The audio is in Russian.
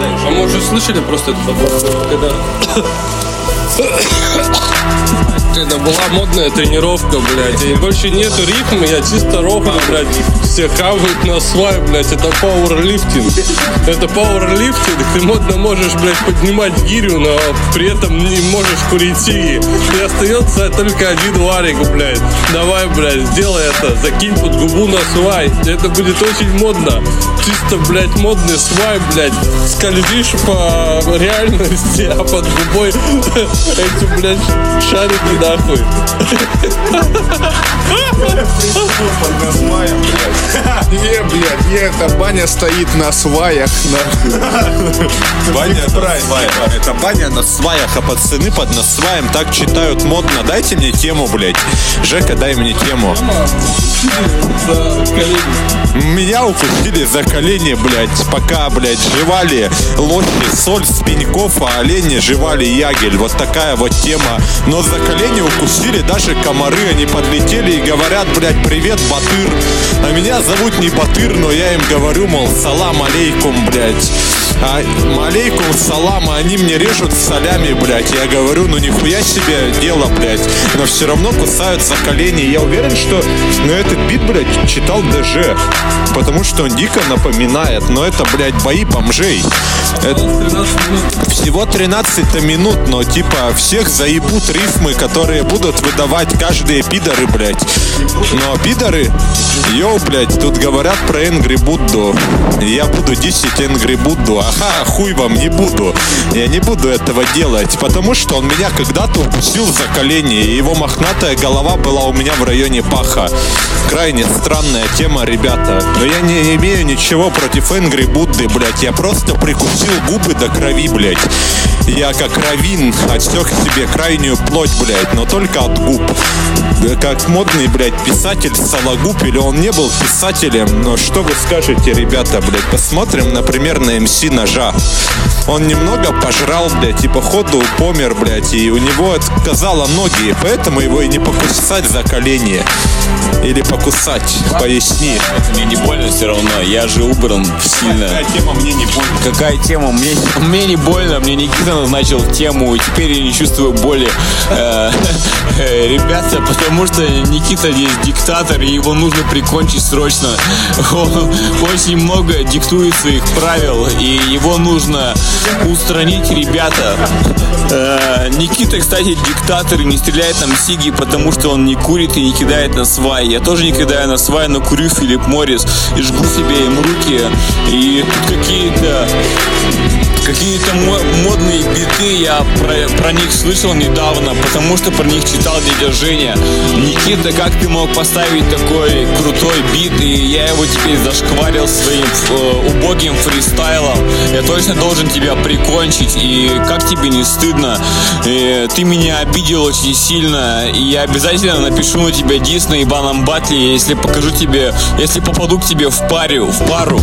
А мы уже слышали просто этот вопрос, когда была модная тренировка, блядь, и больше нету рифма, я чисто рофлю, блядь, все хавают на свай, блядь, это пауэрлифтинг. Это пауэрлифтинг, ты модно можешь, блядь, поднимать гирю, но при этом не можешь курить сиги. И остается только один варик, блядь. Давай, блядь, сделай это, закинь под губу на свай. Это будет очень модно. Чисто, блядь, модный свай, блядь. Скользишь по реальности, а под губой эти, блядь, шарики нахуй. Не, блядь, не, эта баня стоит на сваях. Баня на сваях. Это баня на сваях, а пацаны под насваем так читают модно. Дайте мне тему, блядь. Жека, дай мне тему. Меня укусили за колени, блядь. Пока, блядь, жевали лохи соль с пеньков, а олени жевали ягель. Вот такая вот тема. Но за колени укусили даже комары. Они подлетели и говорят, блядь, привет, Батыр. А меня зовут не Батыр, но я им говорю, мол, салам алейкум, блядь. Алейкум салам, а они мне режут солями, блядь. Я говорю, ну нихуя себе дело, блядь. Но все равно кусают за колени. Я уверен, что этот бит, блядь, читал ДЖ. Потому что он дико напоминает. Но это, блядь, бои бомжей. Всего 13 минут, но типа всех заебут рифмы, которые будут выдавать каждые пидоры, блядь. Но пидоры, йоу, блядь, тут говорят про Энгри Будду. Я буду 10 Энгри Будду. Ага, хуй вам, не буду. Я не буду этого делать, потому что он меня когда-то укусил за колени, и его мохнатая голова была у меня в районе паха. Крайне странная тема, ребята. Но я не имею ничего против Энгри Будды, блядь. Я просто прикусил губы до крови, блядь. Я как раввин отсек себе крайнюю плоть, блядь, но только от губ. Как модный, блядь, писатель Сологуб, или он не был писателем. Но что вы скажете, ребята, блядь? Посмотрим, например, на МС Ножа. Он немного пожрал, блядь, и походу помер, блядь, и у него отказало ноги, поэтому его и не покусать за колени. Или покусать, поясни. Мне не больно все равно, я же убран сильно. Какая тема мне не больно? Какая тема? Мне не больно, мне Никита назначил тему, и теперь я не чувствую боли. Ребята, потому что Никита здесь диктатор, и его нужно прикончить срочно. Он очень много диктует своих правил, и его нужно устранить, ребята. Никита, кстати, диктатор, и не стреляет нам сиги, потому что он не курит и не кидает на свай. Я тоже не кидаю на свай, но курю Филипп Моррис и жгу себе им руки. И тут какие-то модные биты, я про них слышал недавно, потому что про них читал дядя Женя. Никита, как ты мог поставить такой крутой бит, и я его теперь зашкварил своим убогим фристайлом. Я точно должен тебя прикончить, и как тебе не стыдно? И ты меня обидел очень сильно, и я обязательно напишу на тебя дис на ебаном батле, если попаду к тебе в пару.